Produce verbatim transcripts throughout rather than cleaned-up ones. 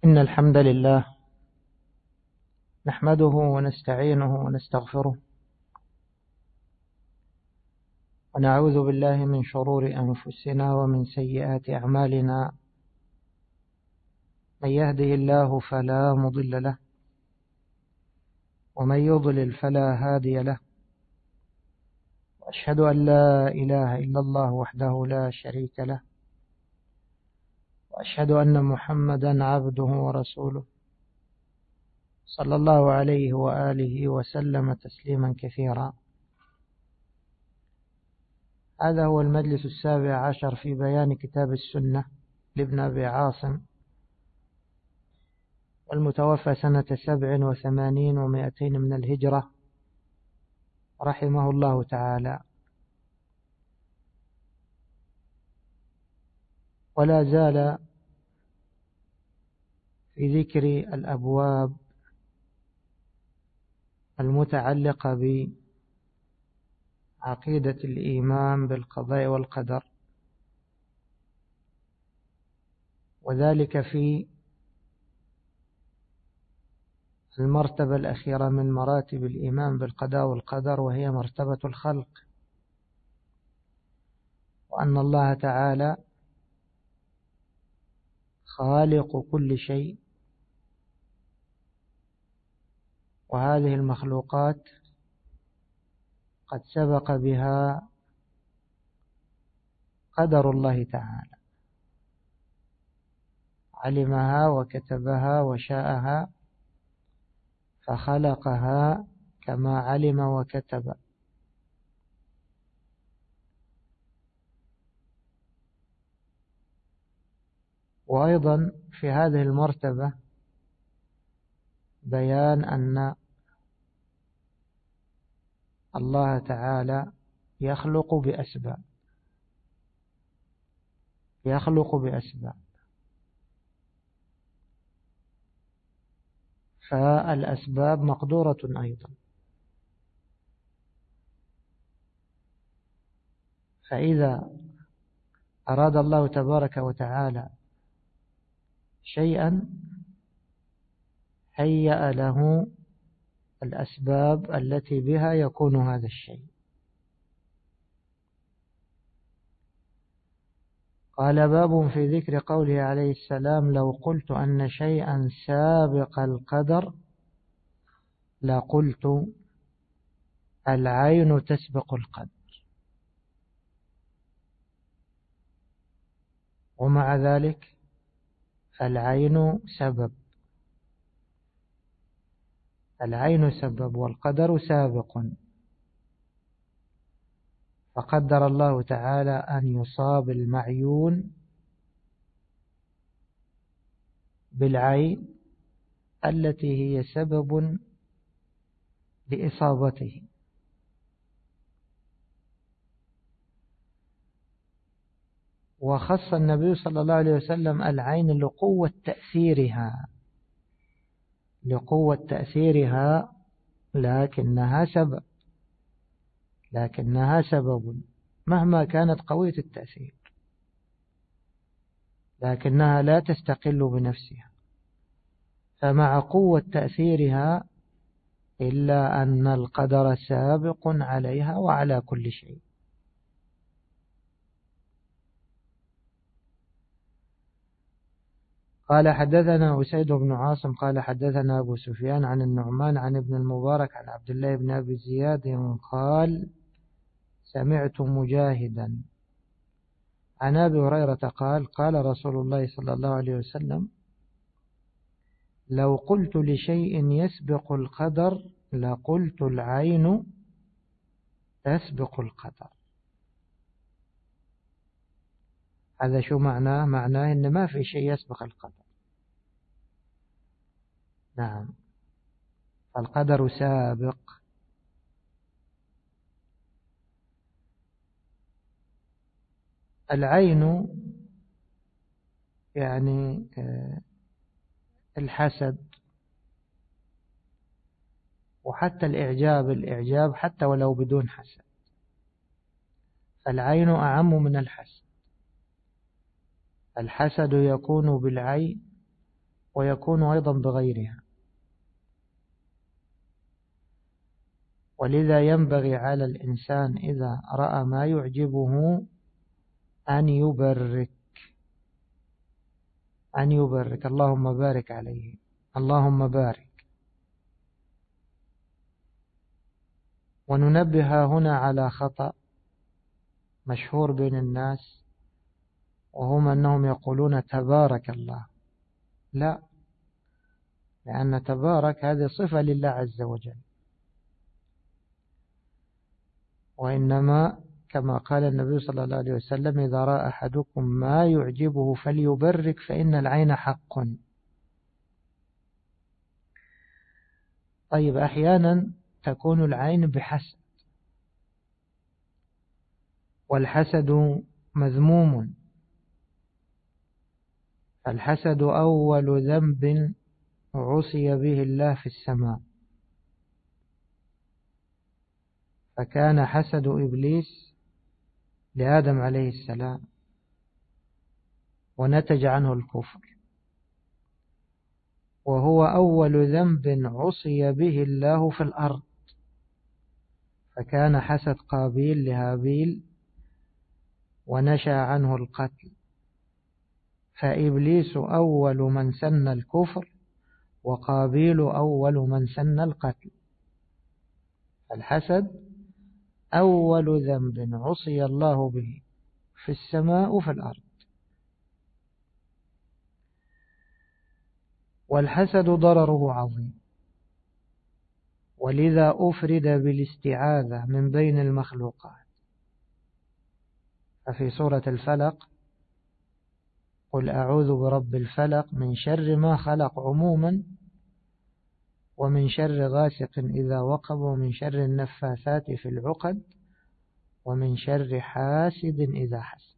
إن الحمد لله نحمده ونستعينه ونستغفره ونعوذ بالله من شرور أنفسنا ومن سيئات أعمالنا. من يهده الله فلا مضل له ومن يضلل فلا هادي له، وأشهد أن لا إله إلا الله وحده لا شريك له، وأشهد أن محمدا عبده ورسوله صلى الله عليه وآله وسلم تسليما كثيرا. هذا هو المجلس السابع عشر في بيان كتاب السنة لابن أبي عاصم، والمتوفى سنة سبع وثمانين ومائتين من الهجرة رحمه الله تعالى. ولا زال في ذكر الأبواب المتعلقة بعقيدة الإيمان بالقضاء والقدر، وذلك في المرتبة الأخيرة من مراتب الإيمان بالقضاء والقدر، وهي مرتبة الخلق، وأن الله تعالى خالق كل شيء، وهذه المخلوقات قد سبق بها قدر الله تعالى، علمها وكتبها وشاءها فخلقها كما علم وكتب. وأيضا في هذه المرتبة بيان أن الله تعالى يخلق بأسباب يخلق بأسباب فالأسباب مقدورة أيضا. فإذا أراد الله تبارك وتعالى شيئا هيأ له الأسباب التي بها يكون هذا الشيء. قال: باب في ذكر قوله عليه السلام: لو قلت أن شيئا سابق القدر لقلت العين تسبق القدر. ومع ذلك فالعين سبب العين سبب والقدر سابق، فقدر الله تعالى أن يصاب المعيون بالعين التي هي سبب لإصابته. وخص النبي صلى الله عليه وسلم العين لقوة تأثيرها لقوة تأثيرها لكنها سبب لكنها سبب مهما كانت قوية التأثير، لكنها لا تستقل بنفسها، فمع قوة تأثيرها إلا أن القدر سابق عليها وعلى كل شيء. قال: حدثنا أسيد بن عاصم قال: حدثنا أبو سفيان عن النعمان عن ابن المبارك عن عبد الله بن أبي زياد قال: سمعت مجاهدا عن أبي هريرة قال: قال رسول الله صلى الله عليه وسلم: لو قلت لشيء يسبق القدر لقلت العين تسبق القدر. هذا شو معناه؟ معناه إن ما في شيء يسبق القدر. نعم، القدر سابق. العين يعني الحسد، وحتى الإعجاب الإعجاب حتى ولو بدون حسد، فالعين أعم من الحسد. الحسد يكون بالعين ويكون أيضا بغيرها. ولذا ينبغي على الإنسان إذا رأى ما يعجبه أن يبرك أن يبرك اللهم بارك عليه، اللهم بارك. وننبه هنا على خطأ مشهور بين الناس، وهم أنهم يقولون تبارك الله. لا، لأن تبارك هذه صفة لله عز وجل، وإنما كما قال النبي صلى الله عليه وسلم: إذا رأى أحدكم ما يعجبه فليبرك فإن العين حق. طيب، أحيانا تكون العين بحسد، والحسد مذموم. الحسد أول ذنب عصي به الله في السماء، فكان حسد إبليس لآدم عليه السلام ونتج عنه الكفر، وهو أول ذنب عصي به الله في الأرض، فكان حسد قابيل لهابيل ونشأ عنه القتل. فإبليس أول من سن الكفر، وقابيل أول من سن القتل. الحسد أول ذنب عصي الله به في السماء وفي الأرض. والحسد ضرره عظيم، ولذا أفرد بالاستعاذة من بين المخلوقات. ففي سورة الفلق: قل أعوذ برب الفلق من شر ما خلق عموما، ومن شر غاسق إذا وقب، ومن شر النفاثات في العقد، ومن شر حاسد إذا حسد.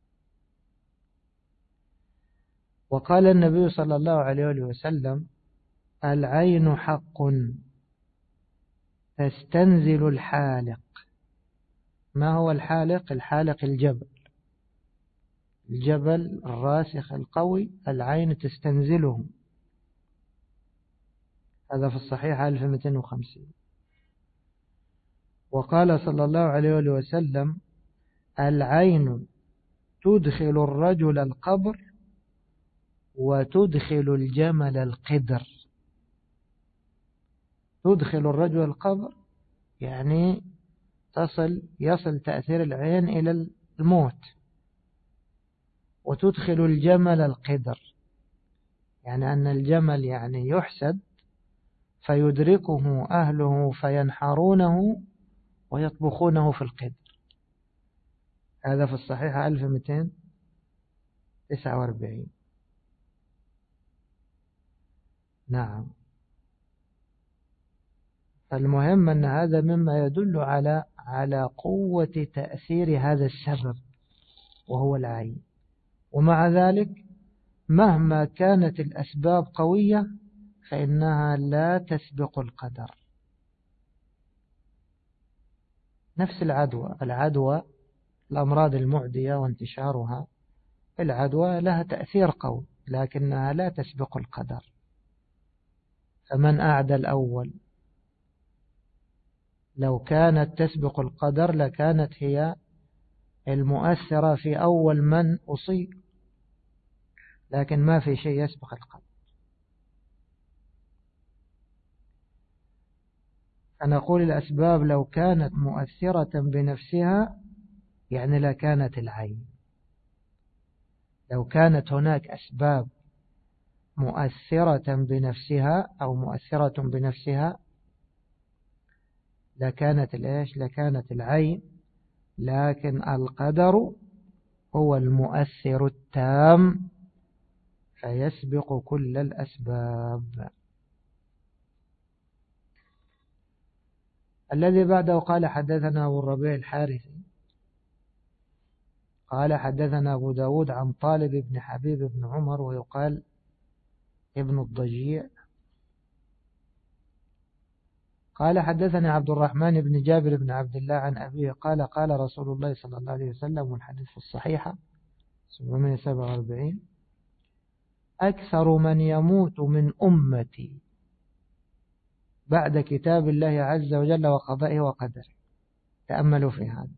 وقال النبي صلى الله عليه وسلم: العين حق تستنزل الحالق. ما هو الحالق؟ الحالق الجبل، الجبل الراسخ القوي، العين تستنزله. هذا في الصحيح ألف ومئتين وخمسين. وقال صلى الله عليه وسلم: العين تدخل الرجل القبر وتدخل الجمل القدر. تدخل الرجل القبر يعني تصل يصل تأثير العين إلى الموت، وتدخل الجمل القدر يعني أن الجمل يعني يحسد فيدركه أهله فينحرونه ويطبخونه في القدر. هذا في الصحيح ألف ومئتين وتسعة وأربعين. نعم. فالمهم أن هذا مما يدل على على قوة تأثير هذا السبب وهو العين. ومع ذلك مهما كانت الأسباب قوية فإنها لا تسبق القدر. نفس العدوى العدوى الأمراض المعدية وانتشارها، العدوى لها تأثير قوي لكنها لا تسبق القدر. فمن أعدى الأول، لو كانت تسبق القدر لكانت هي المؤثرة في أول من أصيب، لكن ما في شيء يسبق القدر. فنقول الأسباب لو كانت مؤثرة بنفسها يعني لكانت العين. لو كانت هناك أسباب مؤثرة بنفسها أو مؤثرة بنفسها لكانت الإيش لكانت العين. لكن القدر هو المؤثر التام فيسبق كل الأسباب. الذي بعده قال: حدثنا أبو الربيع الحارثي قال: حدثنا أبو داود عن طالب بن حبيب بن عمر ويقال ابن الضجيع قال: حدثني عبد الرحمن بن جابر بن عبد الله عن أبيه قال: قال رسول الله صلى الله عليه وسلم، والحديث في الصحيحة سبعمائة وسبعة وأربعين: أكثر من يموت من أمتي بعد كتاب الله عز وجل وقضائه وقدره. تأملوا في هذا،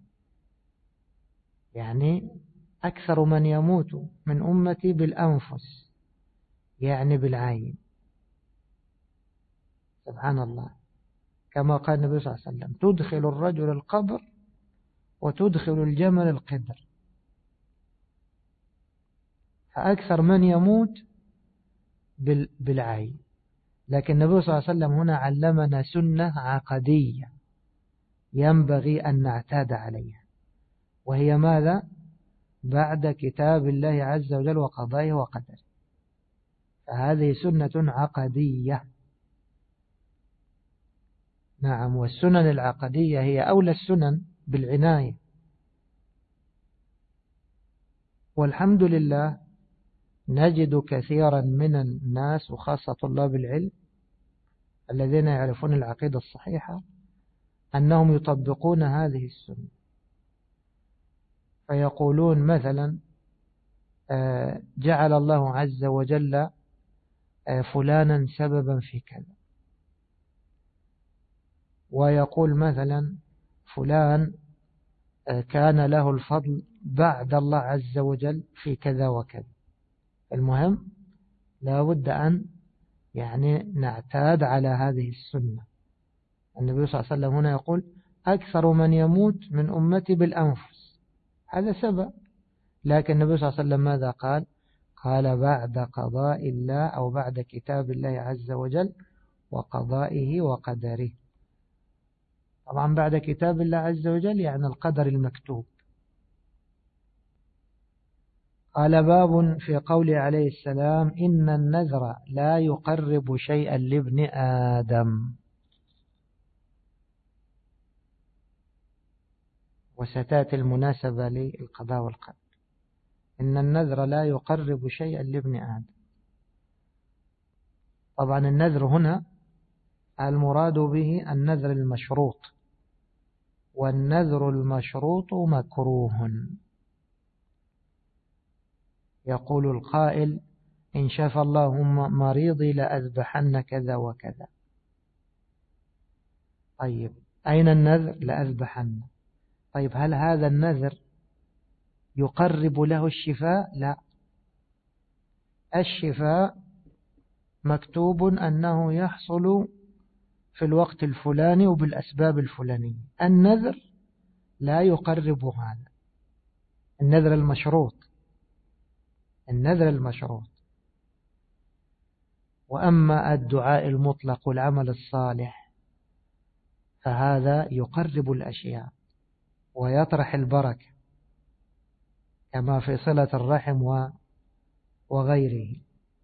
يعني أكثر من يموت من أمتي بالأنفس، يعني بالعين. سبحان الله، كما قال النبي صلى الله عليه وسلم: تدخل الرجل القبر وتدخل الجمل القدر. فأكثر من يموت بالعين. لكن النبي صلى الله عليه وسلم هنا علمنا سنة عقدية ينبغي أن نعتاد عليها، وهي ماذا؟ بعد كتاب الله عز وجل وقضائه وقدره. فهذه سنة عقدية. نعم، والسنن العقدية هي أولى السنن بالعناية. والحمد لله نجد كثيرا من الناس وخاصة طلاب العلم الذين يعرفون العقيدة الصحيحة أنهم يطبقون هذه السنة، فيقولون مثلا: جعل الله عز وجل فلانا سببا في كذا، ويقول مثلا: فلان كان له الفضل بعد الله عز وجل في كذا وكذا. المهم لا بد أن يعني نعتاد على هذه السنة. النبي صلى الله عليه وسلم هنا يقول: أكثر من يموت من أمتي بالأنفس، هذا سبب. لكن النبي صلى الله عليه وسلم ماذا قال؟ قال: بعد قضاء الله أو بعد كتاب الله عز وجل وقضائه وقدره. طبعا بعد كتاب الله عز وجل يعني القدر المكتوب. قال: باب في قوله عليه السلام: إن النذر لا يقرب شيئا لابن آدم. وستأتي المناسبة للقضاء والقدر. إن النذر لا يقرب شيئا لابن آدم. طبعا النذر هنا المراد به النذر المشروط، والنذر المشروط مكروه. يقول القائل: إن شفى الله مريضي لأذبحن كذا وكذا. طيب أين النذر؟ لأذبحن. طيب هل هذا النذر يقرب له الشفاء؟ لا. الشفاء مكتوب أنه يحصل في الوقت الفلاني وبالأسباب الفلانية. النذر لا يقرب هذا، النذر المشروط، النذر المشروط. وأما الدعاء المطلق والعمل الصالح فهذا يقرب الأشياء ويطرح البركة، كما في صلة الرحم وغيره.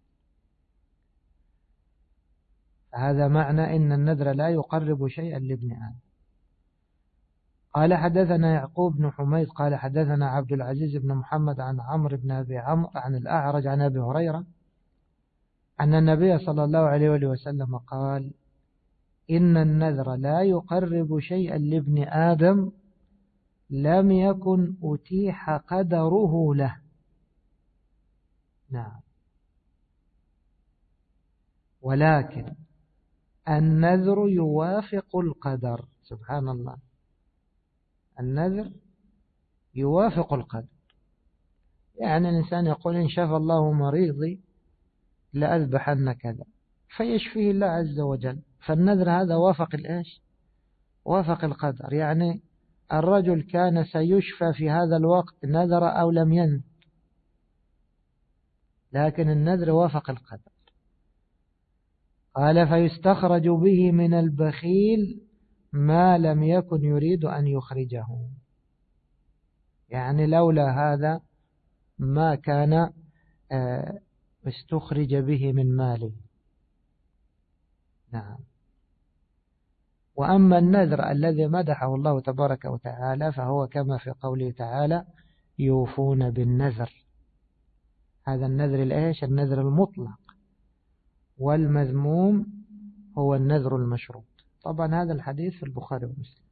هذا معنى إن النذر لا يقرب شيئا لابن آدم. قال: حدثنا يعقوب بن حميد قال: حدثنا عبد العزيز بن محمد عن عمرو بن أبي عمرو عن الأعرج عن أبي هريرة أن النبي صلى الله عليه وسلم قال: إن النذر لا يقرب شيئا لابن آدم لم يكن أتيح قدره له. نعم، ولكن النذر يوافق القدر. سبحان الله، النذر يوافق القدر. يعني الإنسان يقول: إن شفى الله مريضي لأذبحن كذا، فيشفيه الله عز وجل. فالنذر هذا وافق الإيش؟ وافق القدر. يعني الرجل كان سيشفى في هذا الوقت نذر أو لم ينذر، لكن النذر وافق القدر. قال: فيستخرج به من البخيل ما لم يكن يريد أن يخرجه. يعني لولا هذا ما كان استخرج به من ماله. نعم. وأما النذر الذي مدحه الله تبارك وتعالى فهو كما في قوله تعالى: يوفون بالنذر. هذا النذر الإيش؟ النذر المطلق. والمذموم هو النذر المشروط. طبعا هذا الحديث في البخاري ومسلم.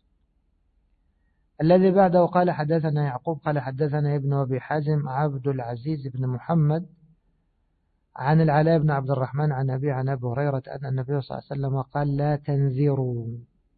الذي بعده قال: حدثنا يعقوب قال: حدثنا ابن أبي حازم عبد العزيز بن محمد عن العلاء بن عبد الرحمن عن أبي عن أبي هريرة أن النبي صلى الله عليه وسلم قال لا تنذروا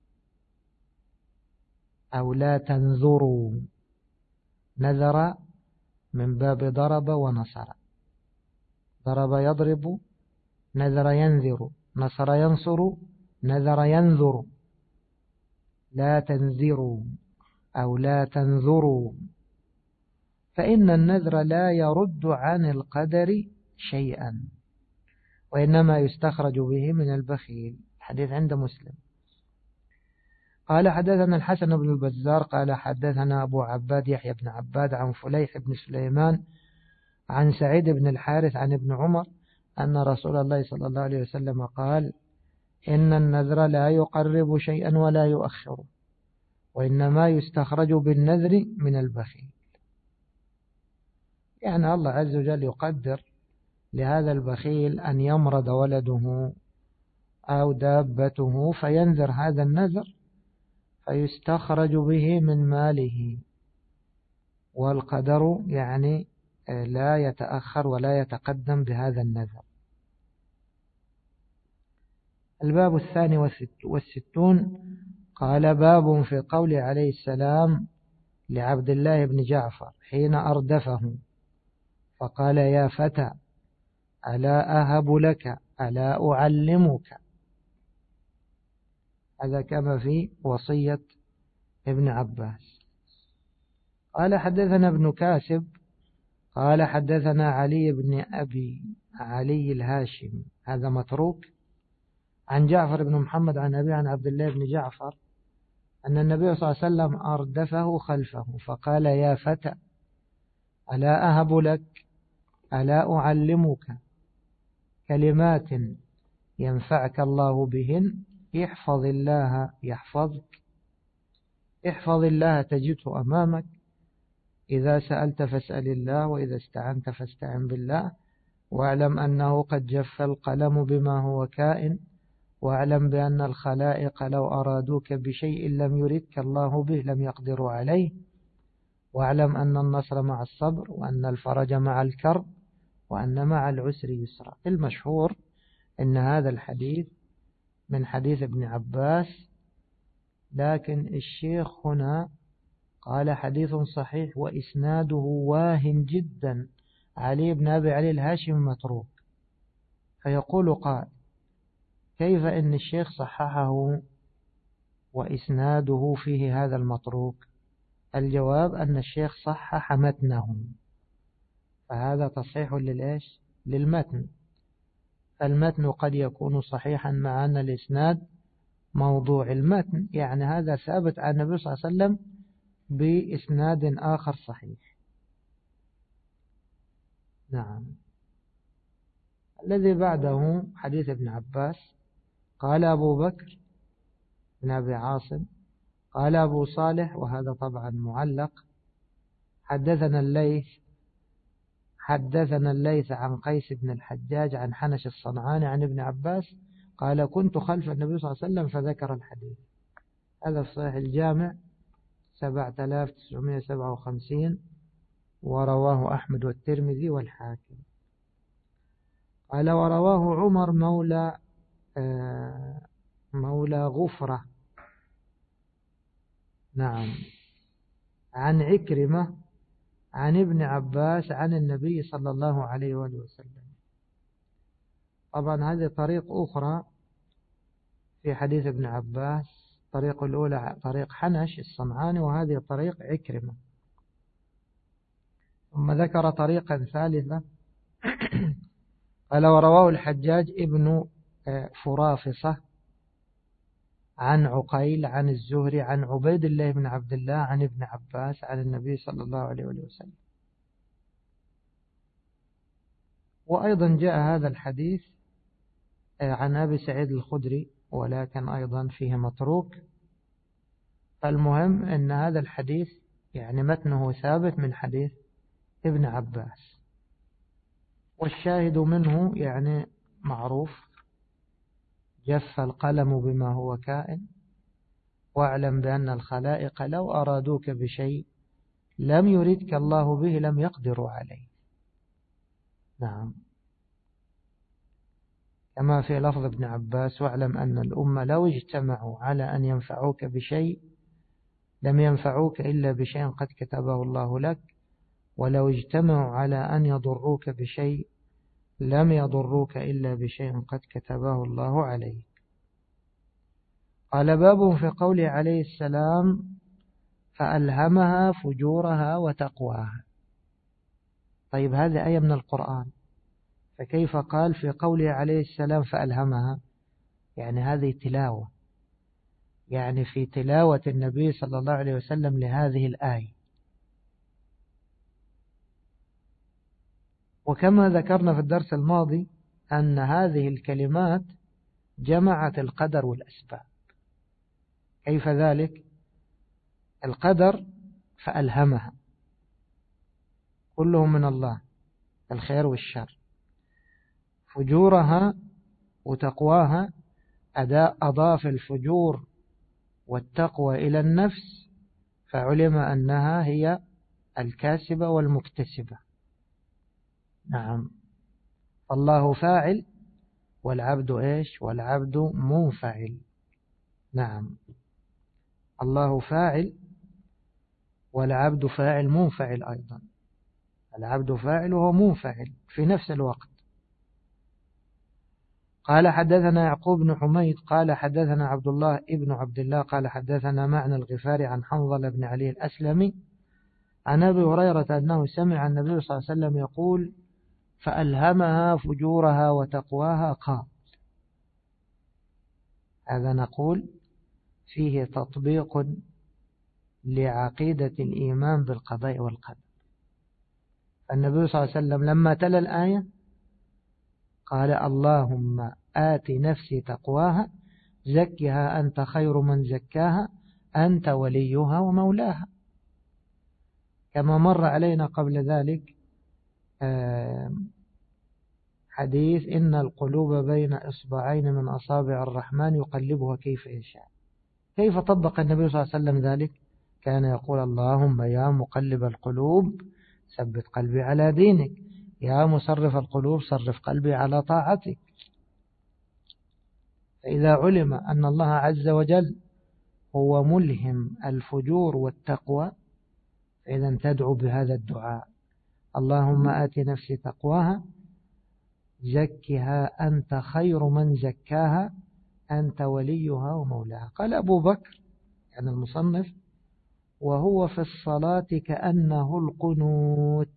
أو لا تنذروا. نذر من باب ضرب ونصر، ضرب يضرب، نذر ينذر، نصر ينصر، نذر ينذر. لا تنذروا أو لا تنذروا، فإن النذر لا يرد عن القدر شيئا، وإنما يستخرج به من البخيل. الحديث عند مسلم. قال حدثنا الحسن بن البزار قال حدثنا أبو عباد يحيى بن عباد عن فليح بن سليمان عن سعيد بن الحارث عن ابن عمر أن رسول الله صلى الله عليه وسلم قال إن النذر لا يقرب شيئا ولا يؤخره، وإنما يستخرج بالنذر من البخيل. يعني الله عز وجل يقدر لهذا البخيل أن يمرض ولده أو دابته فينذر هذا النذر فيستخرج به من ماله، والقدر يعني لا يتأخر ولا يتقدم بهذا النذر. الباب الثاني والستون قال باب في قول عليه السلام لعبد الله بن جعفر حين أردفه فقال يا فتى ألا أهب لك ألا أعلمك. هذا كما في وصية ابن عباس. قال حدثنا ابن كاسب قال حدثنا علي بن أبي علي الهاشمي هذا متروك عن جعفر بن محمد عن أبي عن عبد الله بن جعفر أن النبي صلى الله عليه وسلم أردفه خلفه فقال يا فتى ألا أهب لك ألا أعلمك كلمات ينفعك الله بهن احفظ الله يحفظك، احفظ الله تجده أمامك، إذا سألت فاسأل الله، وإذا استعنت فاستعن بالله، واعلم أنه قد جف القلم بما هو كائن، واعلم بأن الخلائق لو أرادوك بشيء لم يردك الله به لم يقدروا عليه، واعلم أن النصر مع الصبر، وأن الفرج مع الكرب، وأن مع العسر يسرا. المشهور أن هذا الحديث من حديث ابن عباس، لكن الشيخ هنا قال حديث صحيح وإسناده واهن جدا، علي بن أبي علي الهاشمي متروك. فيقول قال كيف إن الشيخ صححه وإسناده فيه هذا المتروك؟ الجواب أن الشيخ صحح متنه، فهذا تصحيح للإيش؟ للمتن. المتن قد يكون صحيحا مع أن الإسناد موضوع المتن، يعني هذا ثابت عن النبي صلى الله عليه وسلم بإسناد آخر صحيح. نعم. الذي بعده حديث ابن عباس قال أبو بكر بن أبي عاصم قال أبو صالح وهذا طبعا معلق حدثنا الليث حدثنا الليث عن قيس بن الحجاج عن حنش الصنعاني عن ابن عباس قال كنت خلف النبي صلى الله عليه وسلم فذكر الحديث. هذا في صحيح الجامع سبعة آلاف وتسعمائة وسبعة وخمسين، ورواه أحمد والترمذي والحاكم. قال ورواه عمر مولى مولى غفرة نعم عن عكرمة عن ابن عباس عن النبي صلى الله عليه وآله وسلم. طبعا هذه طريق أخرى في حديث ابن عباس، طريق الأولى طريق حنش الصنعاني، وهذه طريق عكرمة. ثم ذكر طريقا ثالثة قال ورواه الحجاج ابن فرافصة عن عقيل عن الزهري عن عبيد الله بن عبد الله عن ابن عباس عن النبي صلى الله عليه وسلم. وأيضا جاء هذا الحديث عن أبي سعيد الخدري ولكن أيضا فيه متروك. فالمهم أن هذا الحديث يعني متنه ثابت من حديث ابن عباس، والشاهد منه يعني معروف جف القلم بما هو كائن، واعلم بأن الخلائق لو أرادوك بشيء لم يردك الله به لم يقدروا عليه. نعم. كما في لفظ ابن عباس: واعلم أن الأمة لو اجتمعوا على أن ينفعوك بشيء لم ينفعوك إلا بشيء قد كتبه الله لك، ولو اجتمعوا على أن يضروك بشيء لم يضروك إلا بشيء قد كتبه الله عليك. قال: باب في قوله عليه السلام: فألهمها فجورها وتقواها. طيب، هذه آية من القرآن، فكيف قال في قوله عليه السلام فألهمها؟ يعني هذه تلاوة، يعني في تلاوة النبي صلى الله عليه وسلم لهذه الآية. وكما ذكرنا في الدرس الماضي أن هذه الكلمات جمعت القدر والأسباب. كيف ذلك؟ القدر فألهمها كله من الله، الخير والشر. فجورها وتقواها أداء أضاف الفجور والتقوى إلى النفس، فعلم أنها هي الكاسبة والمكتسبة. نعم، الله فاعل والعبد إيش؟ والعبد منفعل. نعم، الله فاعل والعبد فاعل منفعل أيضا. العبد فاعل وهو منفعل في نفس الوقت. قال: حدثنا يعقوب بن حميد قال حدثنا عبد الله ابن عبد الله قال حدثنا معنى الغفاري عن حنظل بن علي الأسلمي عن أبي هريرة أنه سمع النبي صلى الله عليه وسلم يقول: فألهمها فجورها وتقواها. قال: هذا نقول فيه تطبيق لعقيدة الإيمان بالقضاء والقدر. النبي صلى الله عليه وسلم لما تلا الآية قال: اللهم آت نفسي تقواها زكها أنت خير من زكاها أنت وليها ومولاها. كما مر علينا قبل ذلك حديث: إن القلوب بين إصبعين من أصابع الرحمن يقلبها كيف يشاء. كيف طبق النبي صلى الله عليه وسلم ذلك؟ كان يقول: اللهم يا مقلب القلوب ثبت قلبي على دينك، يا مصرف القلوب صرف قلبي على طاعتك. فإذا علم أن الله عز وجل هو ملهم الفجور والتقوى، فإذا تدعو بهذا الدعاء: اللهم آت نفسي تقواها زكها أنت خير من زكاها أنت وليها ومولاها. قال أبو بكر يعني المصنف: وهو في الصلاة كأنه القنوت.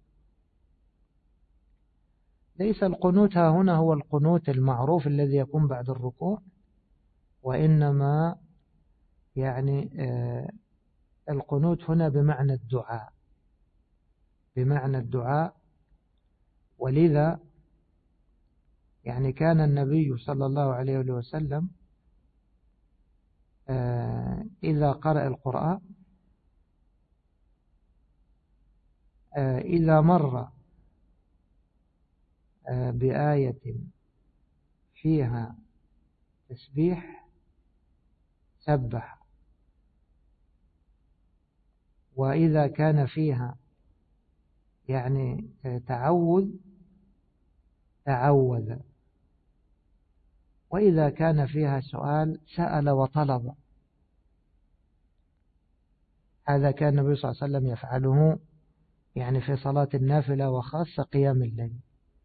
ليس القنوت ها هنا هو القنوت المعروف الذي يكون بعد الركوع، وإنما يعني القنوت هنا بمعنى الدعاء، بمعنى الدعاء. ولذا يعني كان النبي صلى الله عليه وسلم إذا قرأ القرآن إذا مر بآية فيها تسبيح سبح، وإذا كان فيها يعني تعوذ تعوذ، وإذا كان فيها سؤال سأل وطلب. هذا كان النبي صلى الله عليه وسلم يفعله يعني في صلاة النافلة وخاصة قيام الليل.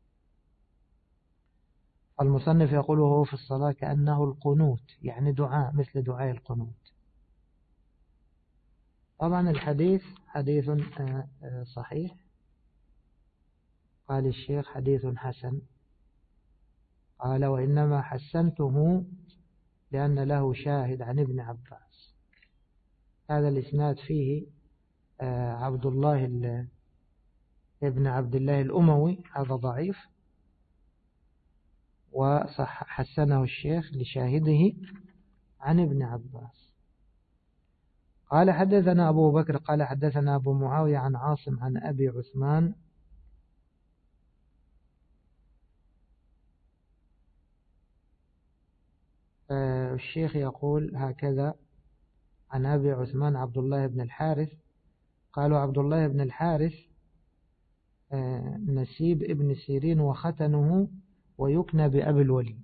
المصنف يقول: هو في الصلاة كأنه القنوت، يعني دعاء مثل دعاء القنوت. طبعا الحديث حديث صحيح، قال الشيخ حديث حسن. قال: وإنما حسنته لأن له شاهد عن ابن عباس. هذا الإسناد فيه عبد الله ابن عبد الله الأموي، هذا ضعيف، وصح حسنه الشيخ لشاهده عن ابن عباس. قال: حدثنا أبو بكر قال حدثنا أبو معاوية عن عاصم عن أبي عثمان الشيخ يقول هكذا عن أبي عثمان عبد الله بن الحارث. قالوا: عبد الله بن الحارث نسيب ابن سيرين وختنه ويكنى بأبي الوليد.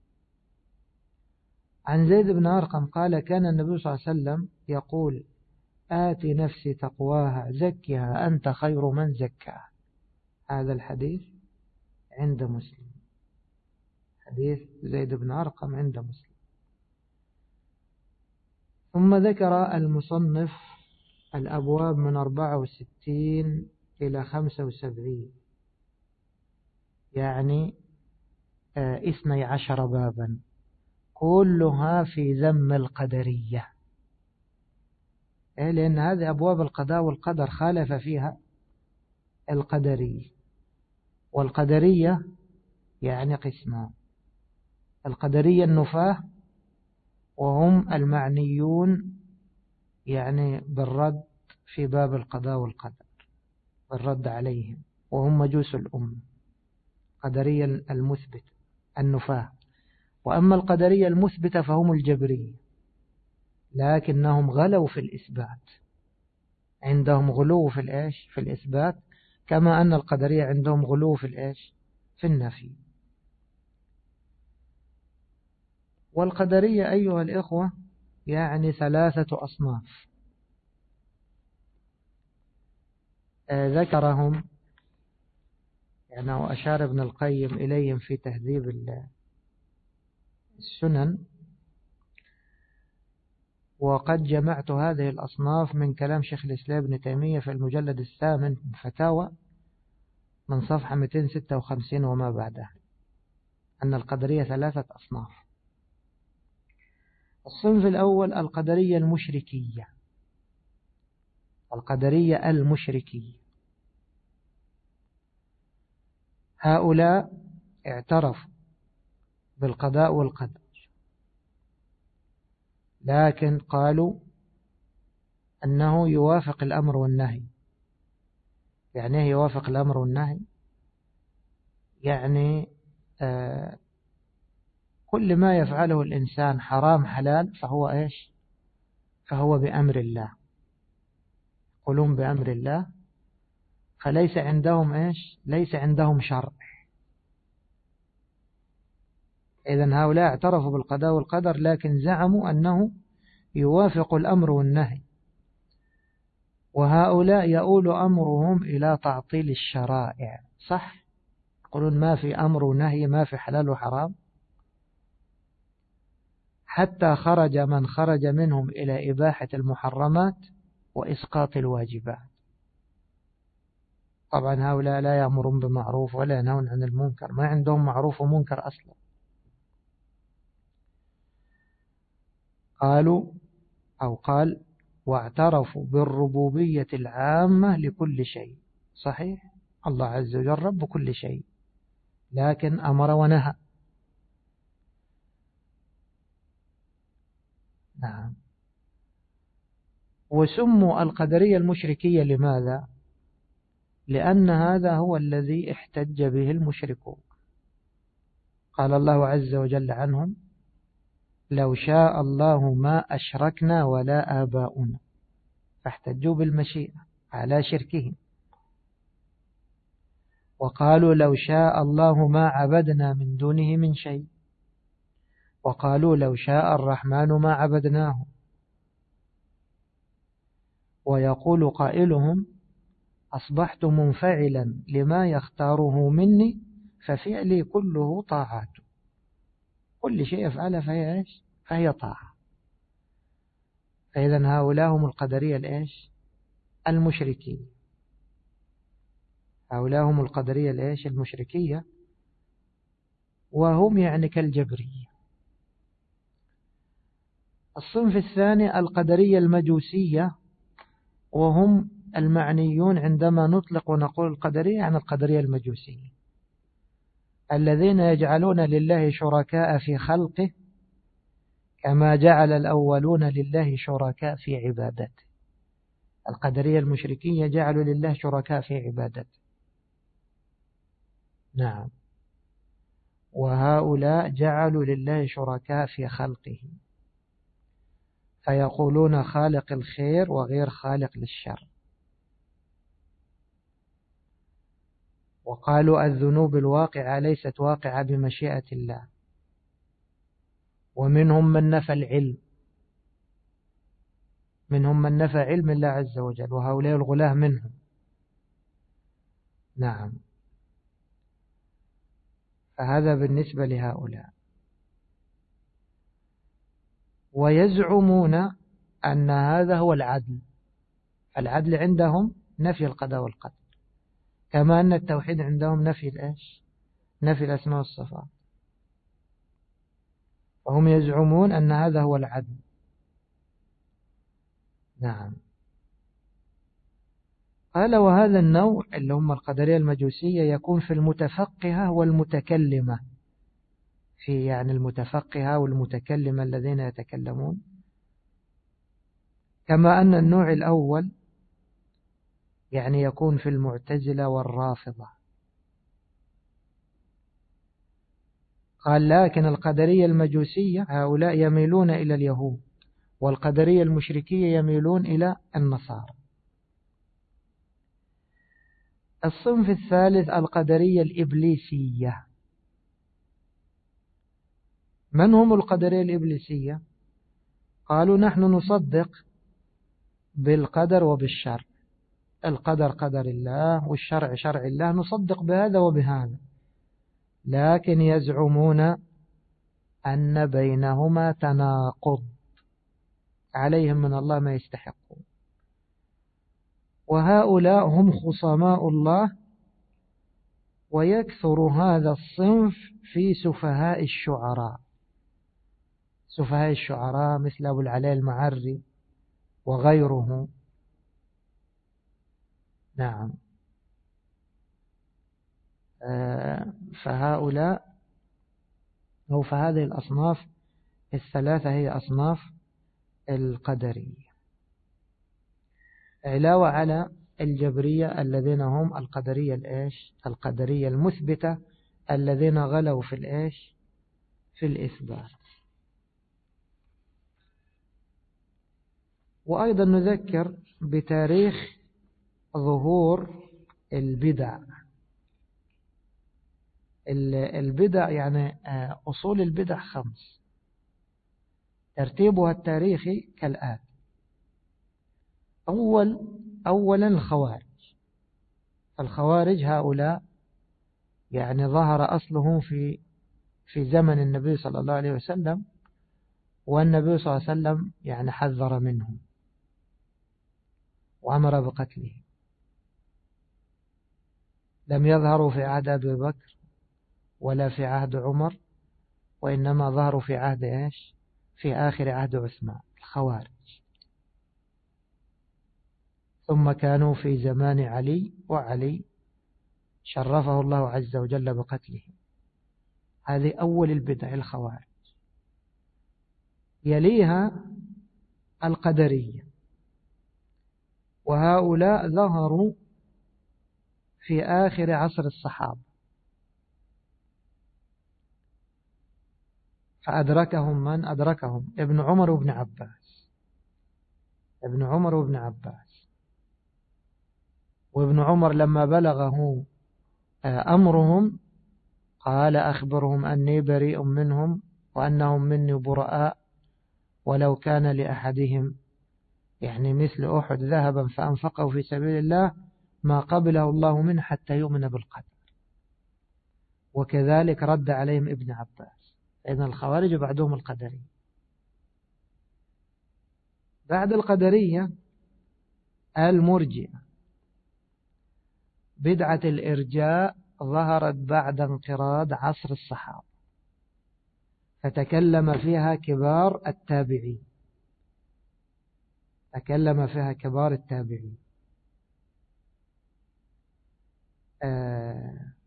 عن زيد بن أرقم قال كان النبي صلى الله عليه وسلم يقول آت نفسي تقواها زكها أنت خير من زكاها. هذا الحديث عند مسلم، حديث زيد بن أرقم عند مسلم. ثم ذكر المصنف الأبواب من أربعة وستين إلى خمسة وسبعين، يعني اثني عشر بابا كلها في ذم القدرية، لأن هذه أبواب القضاء والقدر خالف فيها القدرية. والقدرية يعني قسمان: القدرية النفاة وهم المعنيون يعني بالرد في باب القضاء والقدر، بالرد عليهم، وهم مجوس الأمة، قدرية المثبت النفاة. وأما القدرية المثبتة فهم الجبرية، لكنهم غلوا في الإثبات، عندهم غلو في الإيش في الإثبات، كما أن القدرية عندهم غلو في الإيش في النفي. والقدرية أيها الإخوة يعني ثلاثة أصناف ذكرهم يعني وأشار ابن القيم إليهم في تهذيب السنن. وقد جمعت هذه الأصناف من كلام شيخ الإسلام ابن تيمية في المجلد الثامن فتاوى من صفحة مئتين وستة وخمسين وما بعدها، أن القدرية ثلاثة أصناف. الصنف الأول القدرية المشركية، القدرية المشركية هؤلاء اعترفوا بالقضاء والقدر، لكن قالوا أنه يوافق الأمر والنهي. يعني يوافق الأمر والنهي يعني آه كل ما يفعله الإنسان حرام حلال فهو إيش فهو بأمر الله، يقولون بأمر الله، فليس عندهم إيش ليس عندهم شرع. إذن هؤلاء اعترفوا بالقضاء والقدر لكن زعموا أنه يوافق الأمر والنهي. وهؤلاء يؤول أمرهم إلى تعطيل الشرائع، صح؟ يقولون ما في أمر ونهي، ما في حلال وحرام، حتى خرج من خرج منهم إلى إباحة المحرمات وإسقاط الواجبات. طبعا هؤلاء لا يأمرون بمعروف ولا ينهون عن المنكر، ما عندهم معروف ومنكر أصلا. قالوا أو قال واعترفوا بالربوبية العامة لكل شيء. صحيح، الله عز وجل رب كل شيء، لكن أمر ونهى. نعم. وسموا القدرية المشركية لماذا؟ لأن هذا هو الذي احتج به المشركون. قال الله عز وجل عنهم لو شاء الله ما أشركنا ولا آباؤنا، فاحتجوا بالمشيئة على شركهم. وقالوا لو شاء الله ما عبدنا من دونه من شيء، وقالوا لو شاء الرحمن ما عبدناه. ويقول قائلهم أصبحت منفعلا لما يختاره مني ففعلي كله طاعات، كل شيء يفعله فهي إيش فهي طاعة. فإذن هؤلاء هم القدرية الإيش المشركين، هؤلاء هم القدرية الإيش المشركية، وهم يعني كالجبرية. الصنف الثاني القدرية المجوسية، وهم المعنيون عندما نطلق ونقول القدرية عن القدرية المجوسية، الذين يجعلون لله شركاء في خلقه كما جعل الأولون لله شركاء في عبادته. القدرية المشركية جعلوا لله شركاء في عبادته. نعم. وهؤلاء جعلوا لله شركاء في خلقه، فيقولون خالق الخير وغير خالق للشر. وقالوا الذنوب الواقعة ليست واقعة بمشيئة الله. ومنهم من نفى العلم، منهم من نفى علم الله عز وجل، وهؤلاء الغلاة منهم. نعم. فهذا بالنسبة لهؤلاء. ويزعمون أن هذا هو العدل. العدل عندهم نفي القضاء والقدر، كما أن التوحيد عندهم نفي الإيش؟ نفي الأسماء والصفات. وهم يزعمون أن هذا هو العدل. نعم. قال وهذا النوع اللي هم القدرية المجوسية يكون في المتفقهة والمتكلمة، في يعني المتفقهة والمتكلمة الذين يتكلمون، كما أن النوع الأول يعني يكون في المعتزلة والرافضة. قال لكن القدرية المجوسية هؤلاء يميلون إلى اليهود، والقدرية المشركية يميلون إلى النصارى. الصنف الثالث القدرية الإبليسية. من هم القدرية الإبليسية؟ قالوا نحن نصدق بالقدر وبالشرع، القدر قدر الله والشرع شرع الله، نصدق بهذا وبهذا، لكن يزعمون أن بينهما تناقض، عليهم من الله ما يستحقون. وهؤلاء هم خصماء الله، ويكثر هذا الصنف في سفهاء الشعراء. سفهاء الشعراء مثل أبو العلاء المعري وغيره. نعم. فهؤلاء أو فهذه الأصناف الثلاثة هي أصناف القدرية، علاوة على الجبرية الذين هم القدرية الإيش؟ القدرية المثبتة الذين غلوا في الإيش؟ في الإثبات. وأيضا نذكر بتاريخ ظهور البدع. البدع يعني أصول البدع خمس، ترتيبها التاريخي كالآتي. أول أولا الخوارج. الخوارج هؤلاء يعني ظهر أصلهم في في زمن النبي صلى الله عليه وسلم، والنبي صلى الله عليه وسلم يعني حذر منهم وأمر بقتله. لم يظهروا في عهد أبي بكر ولا في عهد عمر، وإنما ظهروا في عهد إيش؟ في آخر عهد عثمان، الخوارج. ثم كانوا في زمان علي، وعلي شرفه الله عز وجل بقتله. هذه أول البدع الخوارج. يليها القدرية، وهؤلاء ظهروا في آخر عصر الصحابة، فأدركهم من أدركهم؟ ابن عمر وابن عباس. ابن عمر وابن عباس. وابن عمر لما بلغه أمرهم قال أخبرهم أني بريء منهم وأنهم مني براء، ولو كان لأحدهم يعني مثل أحد ذهبا فأنفقه في سبيل الله ما قبله الله منه حتى يؤمن بالقدر. وكذلك رد عليهم ابن عباس. إذن الخوارج بعدهم القدرية. بعد القدرية المرجئة. بدعة الإرجاء ظهرت بعد انقراض عصر الصحابة، فتكلم فيها كبار التابعين. تكلم فيها كبار التابعين. آه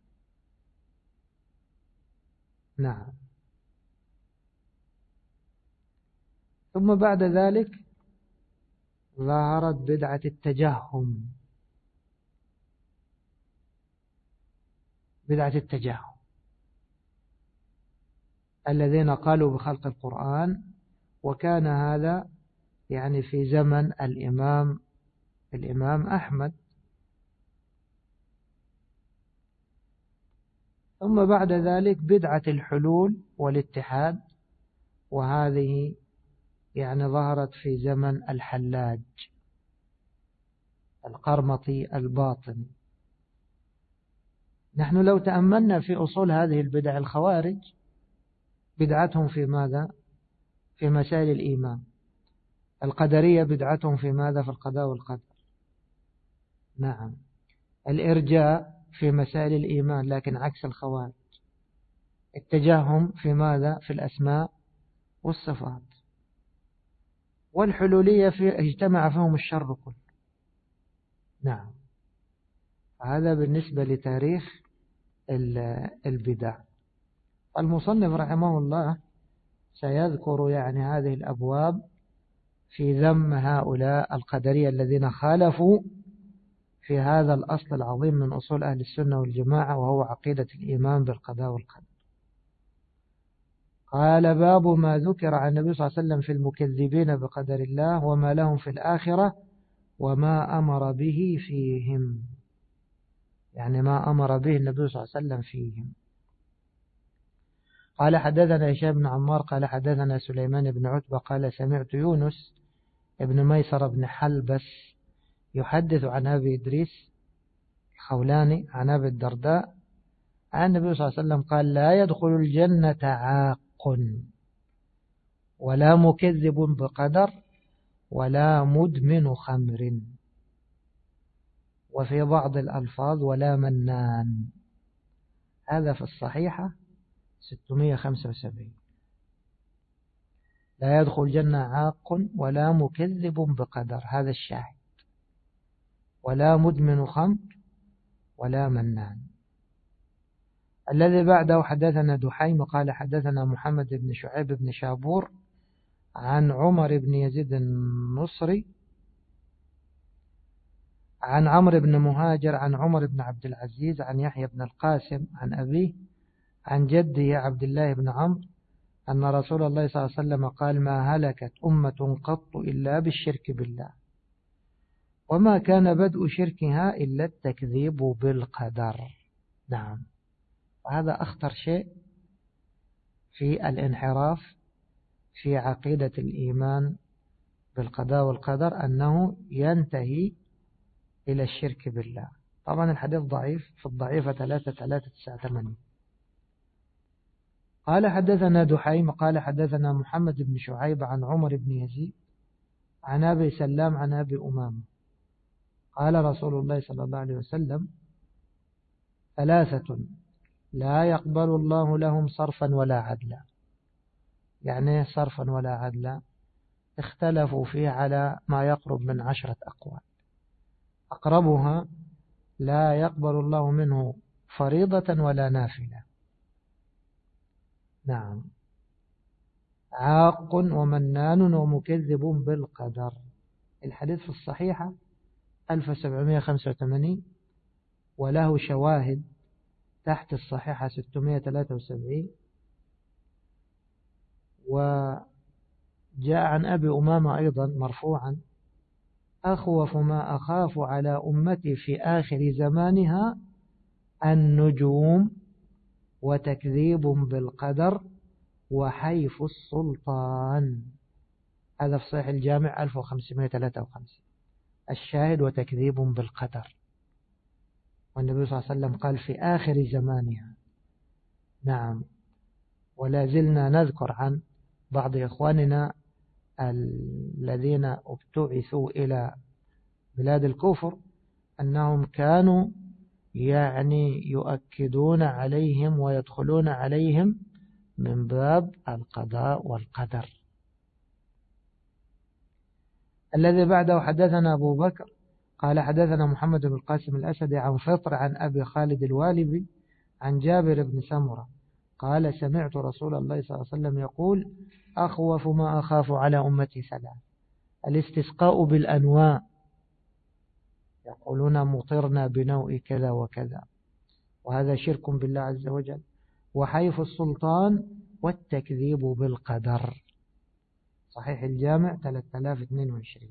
نعم. ثم بعد ذلك ظهرت بدعة التجهم. بدعة التجهم الذين قالوا بخلق القرآن، وكان هذا يعني في زمن الإمام الإمام أحمد. ثم بعد ذلك بدعة الحلول والاتحاد، وهذه يعني ظهرت في زمن الحلاج القرمطي الباطني. نحن لو تأملنا في أصول هذه البدع، الخوارج بدعتهم في ماذا؟ في مسائل الإيمان. القدرية بدعتهم في ماذا؟ في القضاء والقدر. نعم. الإرجاء في مسائل الإيمان لكن عكس الخوارج. اتجاههم في ماذا؟ في الأسماء والصفات. والحلولية في اجتمع فيهم الشر كله. نعم. هذا بالنسبة لتاريخ البدع. المصنف رحمه الله سيذكر يعني هذه الأبواب في ذم هؤلاء القدرية الذين خالفوا في هذا الأصل العظيم من أصول أهل السنة والجماعة، وهو عقيدة الإيمان بالقضاء والقدر. قال: باب ما ذكر عن النبي صلى الله عليه وسلم في المكذبين بقدر الله وما لهم في الآخرة وما أمر به فيهم. يعني ما أمر به النبي صلى الله عليه وسلم فيهم. قال: حدثنا هشام بن عمار قال حدثنا سليمان بن عتبة قال سمعت يونس ابن ميسر بن حلبس يحدث عن أبي إدريس الخولاني عن أبي الدرداء عن النبي صلى الله عليه وسلم قال: لا يدخل الجنة عاق ولا مكذب بقدر ولا مدمن خمر، وفي بعض الألفاظ ولا منان. هذا في الصحيحة ستمائة وخمسة وسبعين. لا يدخل الجنة عاق ولا مكذب بقدر، هذا الشاهد، ولا مدمن خمر ولا منان. الذي بعده حدثنا دحيم قال حدثنا محمد بن شعيب بن شابور عن عمر بن يزيد النصري عن عمرو بن مهاجر عن عمر بن عبد العزيز عن يحيى بن القاسم عن أبيه عن جده عبد الله بن عمرو أن رسول الله صلى الله عليه وسلم قال: ما هلكت أمة قط إلا بالشرك بالله، وما كان بدء شركها إلا التكذيب بالقدر. نعم. هذا أخطر شيء في الانحراف في عقيدة الإيمان بالقضاء والقدر، أنه ينتهي إلى الشرك بالله. طبعا الحديث ضعيف، في الضعيفة ثلاثة ثلاثة تسعة ثمانية. قال حدثنا دحيم قال حدثنا محمد بن شعيب عن عمر بن يزيد عن أبي سلام عن أبي أمامة قال رسول الله صلى الله عليه وسلم: ثلاثة لا يقبل الله لهم صرفا ولا عدلا. يعني صرفا ولا عدلا اختلفوا فيه على ما يقرب من عشرة أقوال. أقربها: لا يقبل الله منه فريضة ولا نافلة. نعم. عاق ومنان ومكذب بالقدر. الحديث في الصحيحة ألف وسبعمائة وخمسة وثمانين، وله شواهد تحت الصحيحة ستمائة وثلاثة وسبعين. وجاء عن أبي أمامة أيضا مرفوعا: أخوف ما أخاف على أمتي في آخر زمانها النجوم وتكذيب بالقدر وحيف السلطان. هذا في صحيح الجامع ألف وخمسمائة وثلاثة وخمسين. الشاهد: وتكذيب بالقدر. والنبي صلى الله عليه وسلم قال في آخر زمانها. نعم. ولا زلنا نذكر عن بعض إخواننا الذين ابتعثوا إلى بلاد الكفر أنهم كانوا يعني يؤكدون عليهم ويدخلون عليهم من باب القضاء والقدر. الذي بعده حدثنا أبو بكر قال حدثنا محمد بن القاسم الأسدي عن فطر عن أبي خالد الوالبي عن جابر بن سمرة قال: سمعت رسول الله صلى الله عليه وسلم يقول: أخوف ما أخاف على أمتي ثلاث: الاستسقاء بالأنواع، يقولون مطرنا بنوء كذا وكذا، وهذا شرك بالله عز وجل، وحيف السلطان، والتكذيب بالقدر. صحيح الجامع ثلاثة آلاف واثنين وعشرين.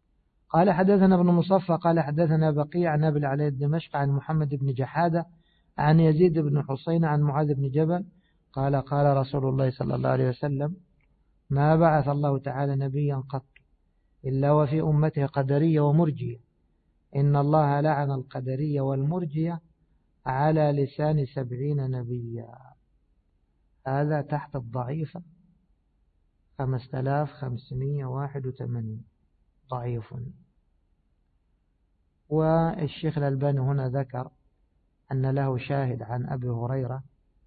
قال حدثنا ابن مصفى قال حدثنا بقيع عن أبي العلاء الدمشق عن محمد بن جحادة عن يزيد بن حسين عن معاذ بن جبل قال قال رسول الله صلى الله عليه وسلم ما بعث الله تعالى نبيا قط إلا وفي أمته قدرية ومرجية إن الله لعن القدرية والمرجية على لسان سبعين نبيا. هذا تحت الضعيفة خمسة آلاف وخمسمائة وواحد وثمانين ضعيف. والشيخ الألباني هنا ذكر أن له شاهد عن أبي هريرة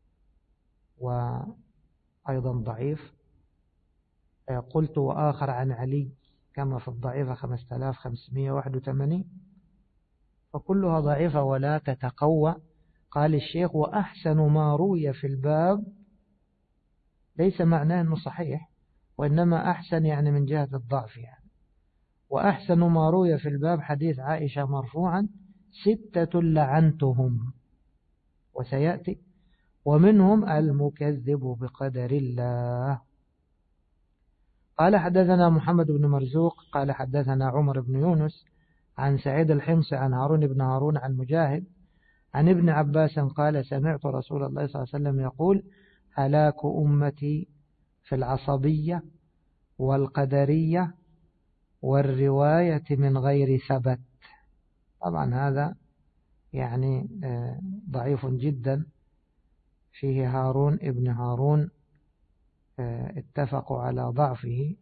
وأيضا ضعيف. قلت وآخر عن علي كما في الضعيفة خمسة آلاف وخمسمائة وواحد وثمانين، فكلها ضعيفة ولا تتقوى. قال الشيخ وأحسن ما روي في الباب ليس معناه أنه صحيح، وإنما أحسن يعني من جهة الضعف يعني. وأحسن ما روي في الباب حديث عائشة مرفوعا ستة لعنتهم، وسيأتي ومنهم المكذب بقدر الله. قال حدثنا محمد بن مرزوق قال حدثنا عمر بن يونس عن سعيد الحمصي عن هارون بن هارون عن مجاهد عن ابن عباس قال سمعت رسول الله صلى الله عليه وسلم يقول هلاك أمتي في العصبية والقدرية والرواية من غير ثبت. طبعا هذا يعني ضعيف جدا، فيه هارون ابن هارون اتفقوا على ضعفه.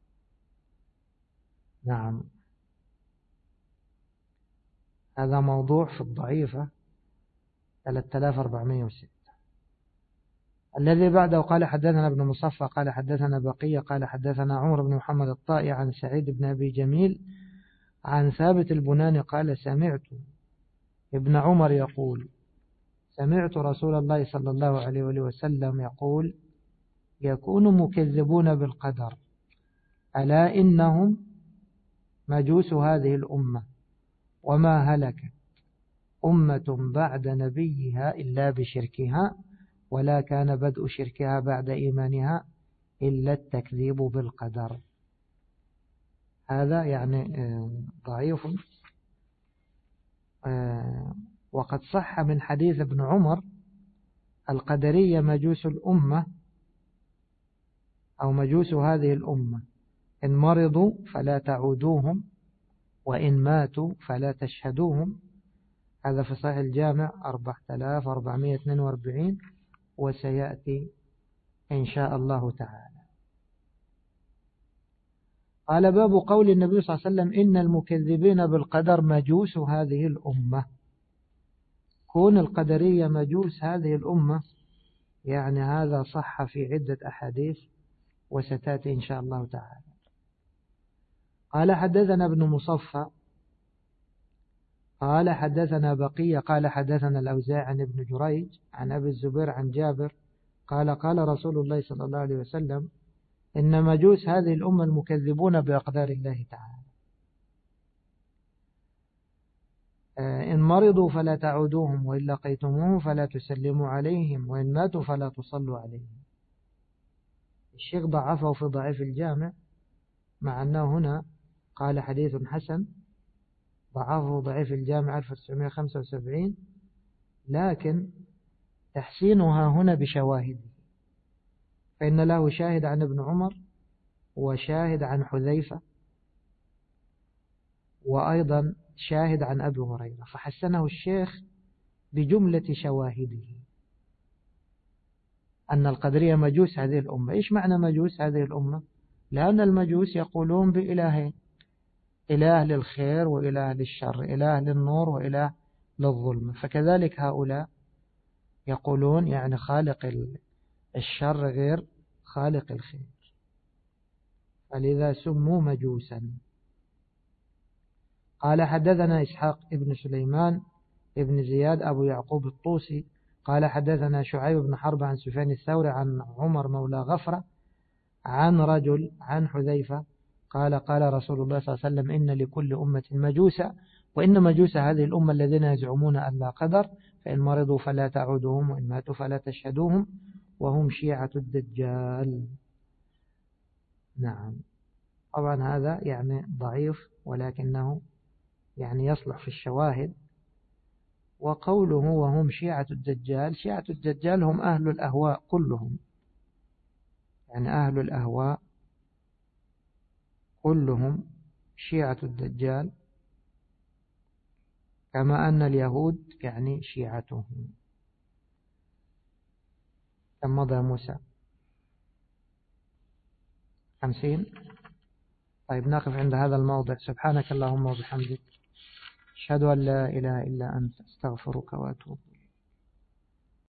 نعم، هذا موضوع في الضعيفة ثلاثة آلاف وأربعمائة وستة. الذي بعده قال حدثنا ابن مصفى قال حدثنا بقية قال حدثنا عمر بن محمد الطائي عن سعيد بن أبي جميل عن ثابت البناني قال سمعت ابن عمر يقول سمعت رسول الله صلى الله عليه وسلم يقول يكون مكذبون بالقدر ألا إنهم مجوس هذه الأمة وما هلكت أمة بعد نبيها إلا بشركها ولا كان بدء شركها بعد إيمانها إلا التكذيب بالقدر. هذا يعني ضعيف. وقد صح من حديث ابن عمر القدرية مجوس الأمة أو مجوس هذه الأمة إن مرضوا فلا تعودوهم وإن ماتوا فلا تشهدوهم. هذا في صحيح الجامع أربعة آلاف وأربعمائة واثنين وأربعين، وسيأتي إن شاء الله تعالى. قال باب قول النبي صلى الله عليه وسلم إن المكذبين بالقدر مجوس هذه الأمة. كون القدرية مجوس هذه الأمة يعني هذا صح في عدة أحاديث وستأتي إن شاء الله تعالى. قال حدثنا ابن مصفى قال حدثنا بقية قال حدثنا الأوزاعي عن ابن جريج عن أبي الزبير عن جابر قال قال رسول الله صلى الله عليه وسلم إن مجوس هذه الأمة المكذبون بأقدار الله تعالى إن مرضوا فلا تعودوهم وإن لقيتموهم فلا تسلموا عليهم وإن ماتوا فلا تصلوا عليهم. الشيخ ضعفه في ضعيف الجامع مع أنه هنا قال حديث حسن، ضعفه ضعيف الجامع ألف وتسعمائة وخمسة وسبعين، لكن تحسينها هنا بشواهده، فإن له شاهد عن ابن عمر وشاهد عن حذيفة وأيضا شاهد عن أبي هريرة، فحسنه الشيخ بجملة شواهده أن القدرية مجوس هذه الأمة. إيش معنى مجوس هذه الأمة؟ لأن المجوس يقولون بإلهين، إله للخير وإله للشر، إله للنور وإله للظلم، فكذلك هؤلاء يقولون يعني خالق الشر غير خالق الخير، فلذا سموا مجوسا. قال حدثنا إسحاق ابن سليمان ابن زياد أبو يعقوب الطوسي قال حدثنا شعيب بن حرب عن سفيان الثوري عن عمر مولى غفرة عن رجل عن حذيفة قال قال رسول الله صلى الله عليه وسلم إن لكل أمة مجوسا وإن مجوس هذه الأمة الذين يزعمون أن لا قدر فإن مرضوا فلا تعودوهم وإن ماتوا فلا تشهدوهم وهم شيعة الدجال. نعم، طبعا هذا يعني ضعيف ولكنه يعني يصلح في الشواهد. وقوله وهم شيعة الدجال، شيعة الدجال هم أهل الأهواء كلهم، يعني أهل الأهواء كلهم شيعة الدجال، كما أن اليهود يعني شيعته. كم مضى موسى؟ خمسين. طيب نقف عند هذا الموضع. سبحانك اللهم وبحمدك، أشهد أن لا إله إلا أنت، أستغفرك وأتوب.